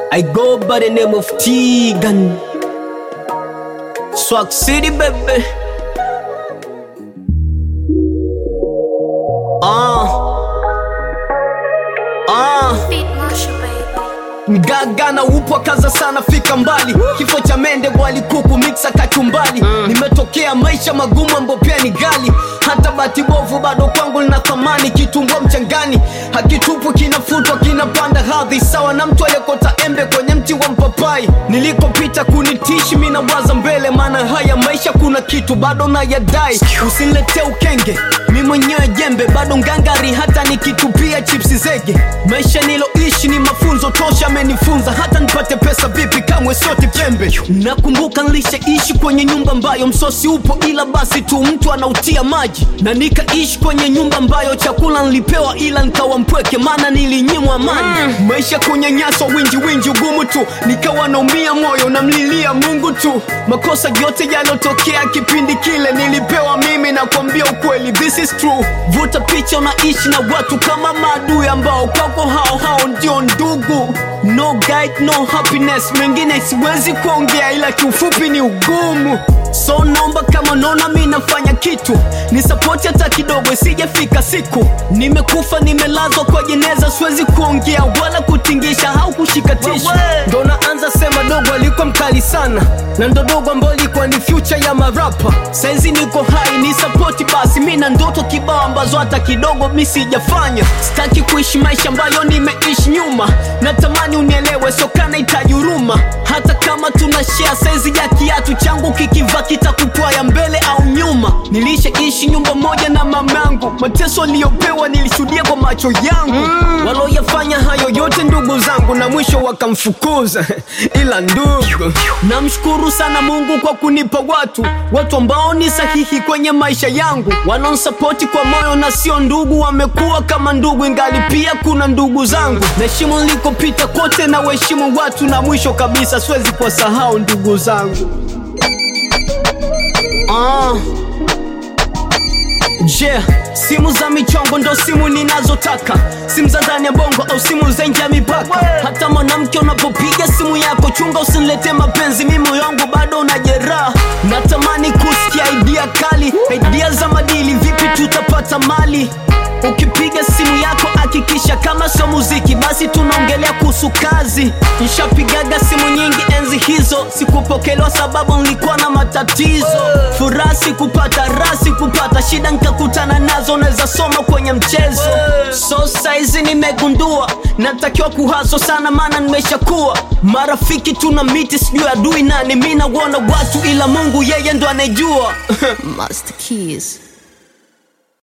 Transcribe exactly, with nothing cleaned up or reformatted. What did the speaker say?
I go by the name of Tegan. Swag City, baby. Ah, ah. Mgaga na upo kaza sana fika mbali. Kifo cha mende wali kuku mixa kachumbali. mm. Nimetokea maisha magumu ambapo pia ni gali. Hata bati bovu bado kwangu lina thamani. Kitumbua mchangani hakitupu kinafutwa kinapanda hadhi. Sawa na mtu aliyekota embe kwenye mti wa mpapai. Nilikopita kunitishi mina waza mbele. Maana haya maisha kuna kitu bado na yadai. Usinilete ukenge mi mwenyewe jembe. Bado ngangari hata nikitupia chipsi zege. Maisha niloishi ni mafunzo tosha amenifunza. Hata nipate pesa vipi kamwe soti pembe. Nakumbuka nilishaishi kwenye nyumba ambayo msosi upo ila basi tu mtu anautia maji. Na nikaishi kwenye nyumba ambayo chakula nilipewa ila nikawa mpweke maana nilinyimwa amani. mm. Maisha kunyanyaswa winji winji ugumu tu. Nikawa naumia moyo na mlilia Mungu tu. Makosa yote yalotokea kipindi kile nilipewa mimi na kuambia ukweli this is true. Vuta picha unaishi na watu kama maadui ambao kwako hao hao ndio ndugu. No guide, no happiness. Mengine siwezi kuongea ila kiufupi ni ugumu. So naomba kama nona mi nafanya kitu ni support hata kidogo isijefika siku. Nimekufa nimelazwa kwa jeneza. Siwezi kuongea wala kutingisha au kushikatisha. Ndo naanza sema dogo alikuwa mkali sana. Na ndo dogo ambao alikuwa ni future ya marapa. Saizi niko hai ni support basi. Mina ndoto kibao ambazo hata kidogo mi sijafanya. Sitaki kuishi maisha ambayo nimeishi nyuma. Natamani unielewe so kana itajuruma. Hata kama tunashare saizi ya kiatu changu kikiva kitakupwaya mbele au nyuma. Nilishaishi nyumba moja na mamangu. Mateso aliyopewa nilishuhudia kwa macho yangu. mm. Waloyafanya hayo yote ndugu zangu na mwisho wakamfukuza ila ndugu. Namshukuru sana Mungu kwa kunipa watu Watu ambao ni sahihi kwenye maisha yangu. Wanaonsapoti kwa moyo na sio ndugu. Wamekuwa kama ndugu ingali pia kuna ndugu zangu. Naheshimu nilikopita kote na waheshimu watu. Na mwisho kabisa siwezi kuwasahau ndugu zangu. Ah, yeah. Simu za michongo ndo simu ninazotaka. Simu za ndani ya bongo au simu za nje ya mipaka. Hata mwanamke unapopiga simu yako chunga usinilete mapenzi. Mimi moyo wangu bado unajeraha. Natamani kusikia idea kali. Idea za madili vipi tutapata mali. Ukipiga simu yako hakikisha kama sio muziki basi tunaongelea kuhusu kazi. Nishapigaga simu nyingi enzi hizo. Sikupokelewa sababu nilikuwa na matatizo. Furaha sikupata, raha sikupata. Shida nikakutana nazo naweza soma kwenye mchezo. So saizi nimegundua natakiwa kuhaso sana maana nimeshakuwa. Marafiki tuna miti sijui adui nani. Mimi naona watu ila Mungu yeye ndo anajua. Master Keys.